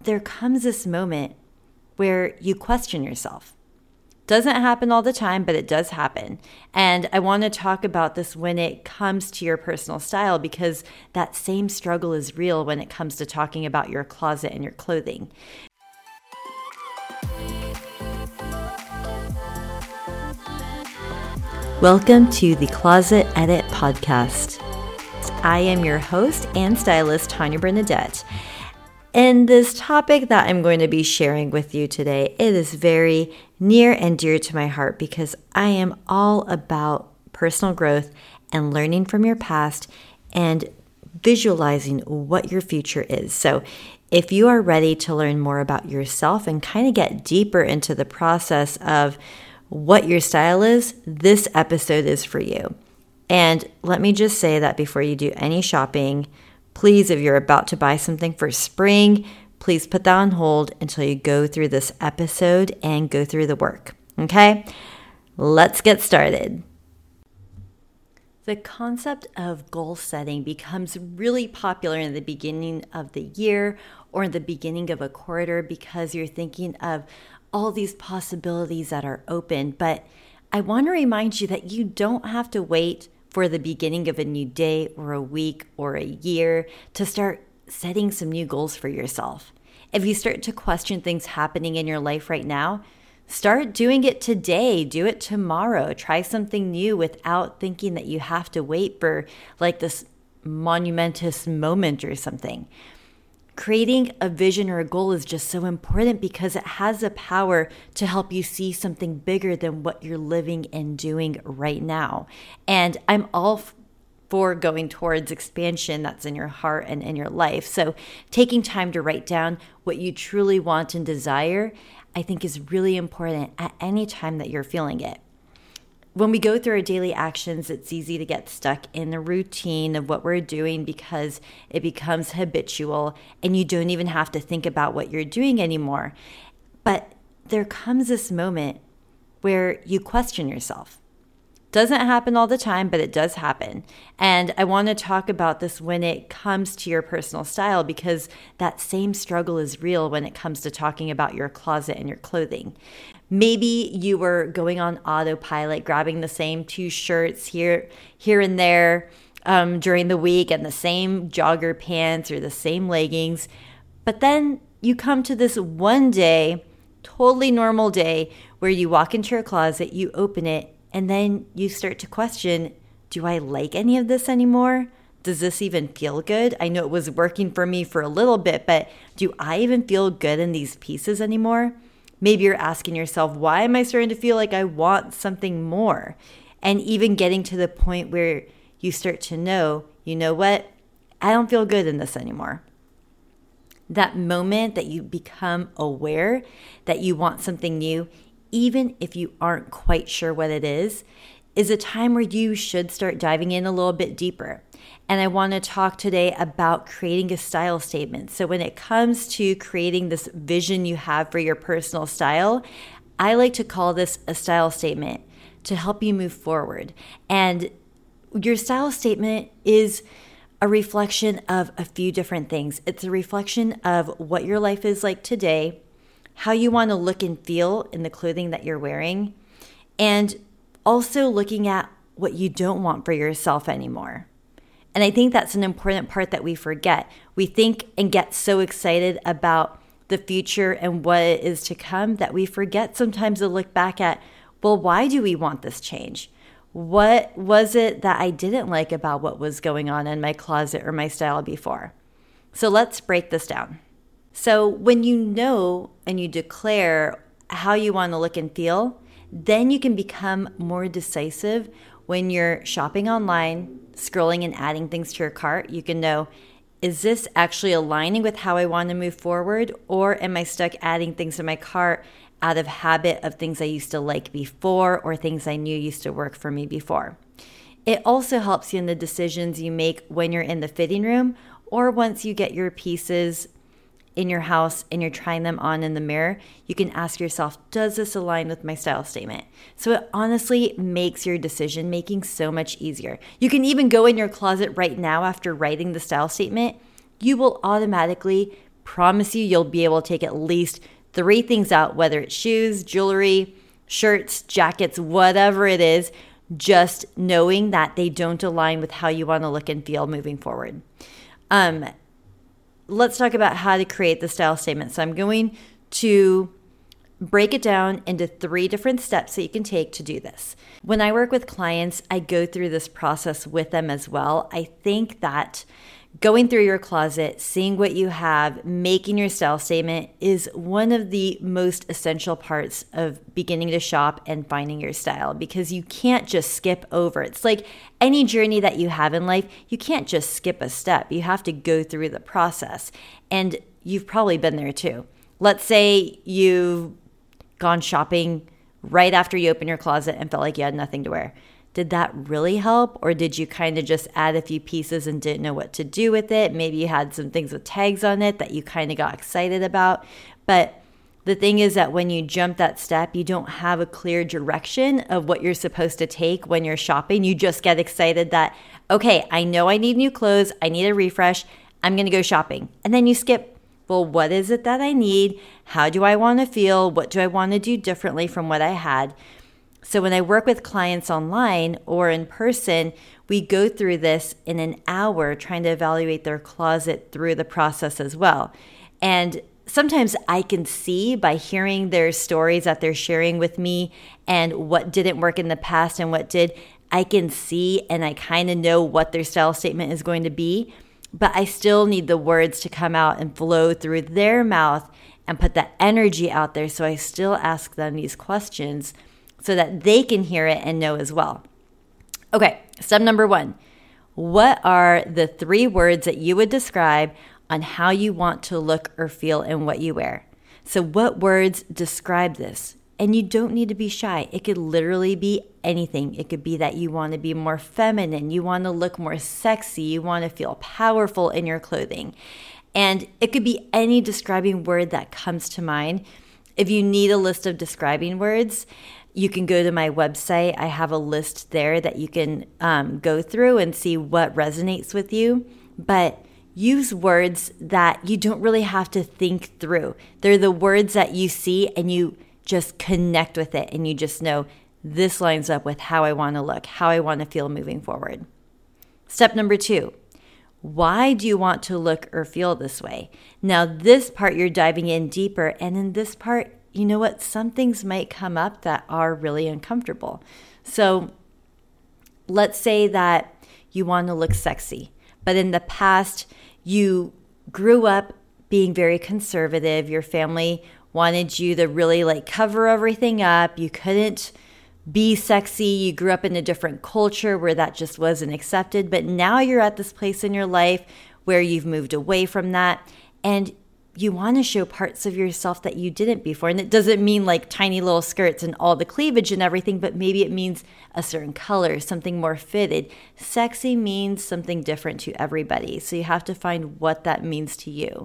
there comes this moment where you question yourself. Doesn't happen all the time, but it does happen. And I want to talk about this when it comes to your personal style, because that same struggle is real when it comes to talking about your closet and your clothing. Welcome to the Closet Edit Podcast. I am your host and stylist, Tanya Bernadette. And this topic that I'm going to be sharing with you today, it is very near and dear to my heart because I am all about personal growth and learning from your past and visualizing what your future is. So if you are ready to learn more about yourself and kind of get deeper into the process of what your style is, this episode is for you. And let me just say that before you do any shopping, please, if you're about to buy something for spring, please put that on hold until you go through this episode and go through the work. Okay? Let's get started. The concept of goal setting becomes really popular in the beginning of the year or in the beginning of a quarter because you're thinking of all these possibilities that are open. But I want to remind you that you don't have to wait for the beginning of a new day or a week or a year to start setting some new goals for yourself. If you start to question things happening in your life right now, start doing it today, do it tomorrow, try something new without thinking that you have to wait for like this monumentous moment or something. Creating a vision or a goal is just so important because it has the power to help you see something bigger than what you're living and doing right now. And I'm all for going towards expansion that's in your heart and in your life. So taking time to write down what you truly want and desire, I think is really important at any time that you're feeling it. When we go through our daily actions, it's easy to get stuck in the routine of what we're doing because it becomes habitual and you don't even have to think about what you're doing anymore. But there comes this moment where you question yourself. Doesn't happen all the time, but it does happen. And I want to talk about this when it comes to your personal style because that same struggle is real when it comes to talking about your closet and your clothing. Maybe you were going on autopilot, grabbing the same two shirts here and there during the week and the same jogger pants or the same leggings. But then you come to this one day, totally normal day, where you walk into your closet, you open it, and then you start to question, do I like any of this anymore? Does this even feel good? I know it was working for me for a little bit, but do I even feel good in these pieces anymore? Maybe you're asking yourself, why am I starting to feel like I want something more? And even getting to the point where you start to know, you know what? I don't feel good in this anymore. That moment that you become aware that you want something new, even if you aren't quite sure what it is a time where you should start diving in a little bit deeper. And I want to talk today about creating a style statement. So when it comes to creating this vision you have for your personal style, I like to call this a style statement to help you move forward. And your style statement is a reflection of a few different things. It's a reflection of what your life is like today, how you want to look and feel in the clothing that you're wearing, and also looking at what you don't want for yourself anymore. And I think that's an important part that we forget. We think and get so excited about the future and what is to come that we forget sometimes to look back at, well, why do we want this change? What was it that I didn't like about what was going on in my closet or my style before? So let's break this down. So when you know and you declare how you want to look and feel, then you can become more decisive when you're shopping online, scrolling and adding things to your cart. You can know, is this actually aligning with how I want to move forward? Or am I stuck adding things to my cart out of habit of things I used to like before or things I knew used to work for me before? It also helps you in the decisions you make when you're in the fitting room or once you get your pieces in your house and you're trying them on in the mirror, you can ask yourself, does this align with my style statement? So it honestly makes your decision making so much easier. You can even go in your closet right now after writing the style statement. You will automatically promise you, you'll be able to take at least 3 things out, whether it's shoes, jewelry, shirts, jackets, whatever it is, just knowing that they don't align with how you want to look and feel moving forward. Let's talk about how to create the style statement. So I'm going to break it down into 3 different steps that you can take to do this. When I work with clients, I go through this process with them as well. I think that going through your closet, seeing what you have, making your style statement is one of the most essential parts of beginning to shop and finding your style, because you can't just skip over. It's like any journey that you have in life, you can't just skip a step. You have to go through the process. And you've probably been there too. Let's say you've gone shopping right after you open your closet and felt like you had nothing to wear. Did that really help? Or did you kind of just add a few pieces and didn't know what to do with it? Maybe you had some things with tags on it that you kind of got excited about. But the thing is that when you jump that step, you don't have a clear direction of what you're supposed to take when you're shopping. You just get excited that, okay, I know I need new clothes. I need a refresh. I'm going to go shopping. And then you skip. Well, what is it that I need? How do I want to feel? What do I want to do differently from what I had? So when I work with clients online or in person, we go through this in an hour trying to evaluate their closet through the process as well. And sometimes I can see by hearing their stories that they're sharing with me and what didn't work in the past and what did, I can see and I kind of know what their style statement is going to be. But I still need the words to come out and flow through their mouth and put that energy out there. So I still ask them these questions so that they can hear it and know as well. Okay, step number 1. What are the 3 words that you would describe on how you want to look or feel in what you wear? So what words describe this? And you don't need to be shy. It could literally be anything. It could be that you want to be more feminine. You want to look more sexy. You want to feel powerful in your clothing. And it could be any describing word that comes to mind. If you need a list of describing words, you can go to my website. I have a list there that you can go through and see what resonates with you. But use words that you don't really have to think through. They're the words that you see and you just connect with it and you just know this lines up with how I want to look, how I want to feel moving forward. Step number 2, why do you want to look or feel this way? Now, this part you're diving in deeper, and in this part, you know what? Some things might come up that are really uncomfortable. So let's say that you want to look sexy, but in the past, you grew up being very conservative. Your family wanted you to really cover everything up. You couldn't be sexy. You grew up in a different culture where that just wasn't accepted. But now you're at this place in your life where you've moved away from that and you want to show parts of yourself that you didn't before. And it doesn't mean tiny little skirts and all the cleavage and everything, but maybe it means a certain color, something more fitted. Sexy means something different to everybody. So you have to find what that means to you.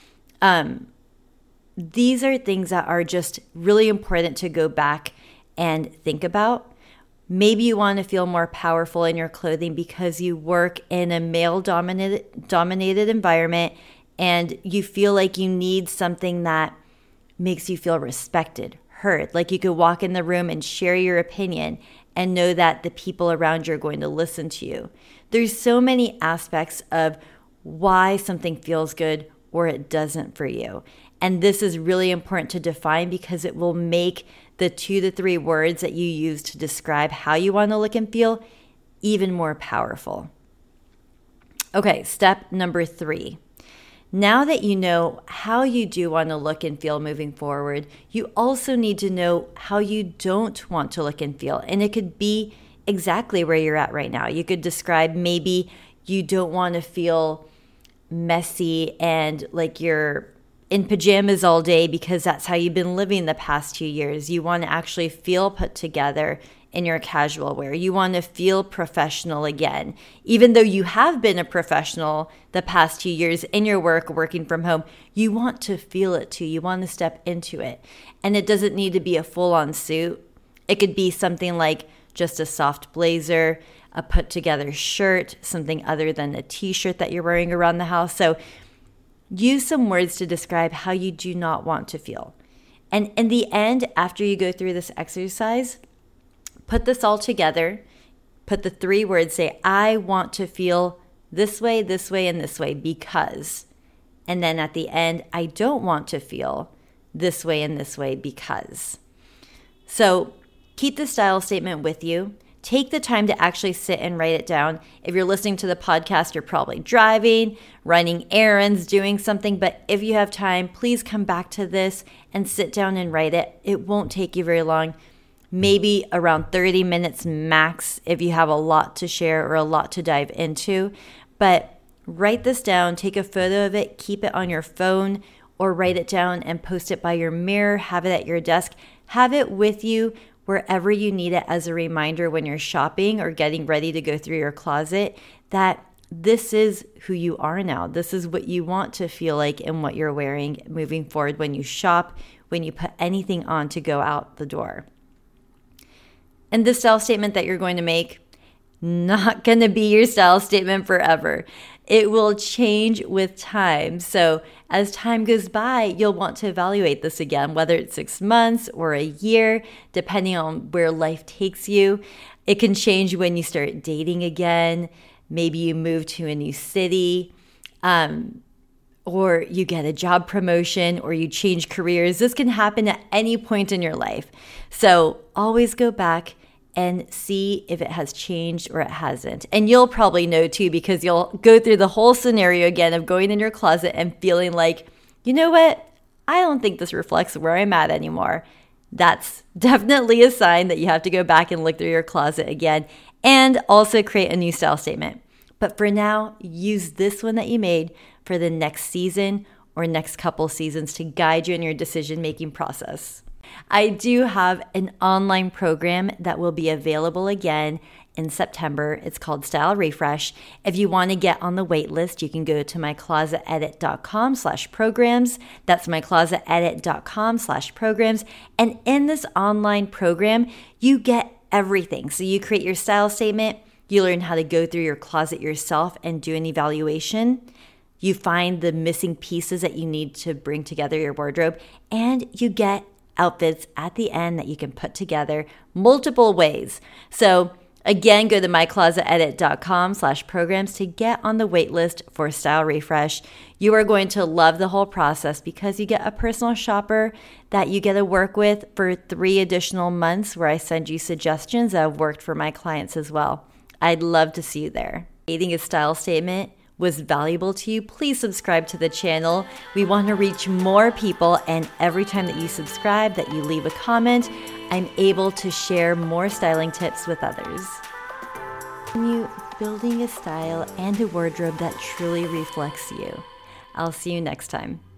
These are things that are just really important to go back and think about. Maybe you want to feel more powerful in your clothing because you work in a male-dominated environment and you feel like you need something that makes you feel respected, heard. Like you could walk in the room and share your opinion and know that the people around you are going to listen to you. There's so many aspects of why something feels good or it doesn't for you. And this is really important to define because it will make the 2 to 3 words that you use to describe how you want to look and feel even more powerful. Okay, step number 3. Now that you know how you do want to look and feel moving forward, you also need to know how you don't want to look and feel. And it could be exactly where you're at right now. You could describe maybe you don't want to feel messy and like you're in pajamas all day because that's how you've been living the past 2 years. You want to actually feel put together in your casual wear. You want to feel professional again. Even though you have been a professional the past 2 years in your work, working from home, you want to feel it too. You want to step into it. And it doesn't need to be a full-on suit. It could be something like just a soft blazer, a put-together shirt, something other than a t-shirt that you're wearing around the house. So use some words to describe how you do not want to feel. And in the end, after you go through this exercise, put this all together, put the 3 words, say, I want to feel this way, and this way because. And then at the end, I don't want to feel this way and this way because. So keep the style statement with you. Take the time to actually sit and write it down. If you're listening to the podcast, you're probably driving, running errands, doing something. But if you have time, please come back to this and sit down and write it. It won't take you very long, maybe around 30 minutes max if you have a lot to share or a lot to dive into. But write this down, take a photo of it, keep it on your phone, or write it down and post it by your mirror, have it at your desk, have it with you wherever you need it as a reminder when you're shopping or getting ready to go through your closet that this is who you are now. This is what you want to feel like and what you're wearing moving forward when you shop, when you put anything on to go out the door. And the style statement that you're going to make, not going to be your style statement forever. It will change with time. So as time goes by, you'll want to evaluate this again, whether it's 6 months or a year, depending on where life takes you. It can change when you start dating again. Maybe you move to a new city, or you get a job promotion, or you change careers. This can happen at any point in your life. So always go back and see if it has changed or it hasn't. And you'll probably know too, because you'll go through the whole scenario again of going in your closet and feeling like, you know what? I don't think this reflects where I'm at anymore. That's definitely a sign that you have to go back and look through your closet again and also create a new style statement. But for now, use this one that you made for the next season or next couple seasons to guide you in your decision-making process. I do have an online program that will be available again in September. It's called Style Refresh. If you want to get on the wait list, you can go to myclosetedit.com/programs. That's myclosetedit.com/programs. And in this online program, you get everything. So you create your style statement, you learn how to go through your closet yourself and do an evaluation. You find the missing pieces that you need to bring together your wardrobe, and you get outfits at the end that you can put together multiple ways. So again, go to myclosetedit.com/programs to get on the wait list for Style Refresh. You are going to love the whole process because you get a personal shopper that you get to work with for 3 additional months where I send you suggestions that have worked for my clients as well. I'd love to see you there. Creating a style statement was valuable to you, please subscribe to the channel. We want to reach more people, and every time that you subscribe, that you leave a comment, I'm able to share more styling tips with others. Continue building a style and a wardrobe that truly reflects you. I'll see you next time.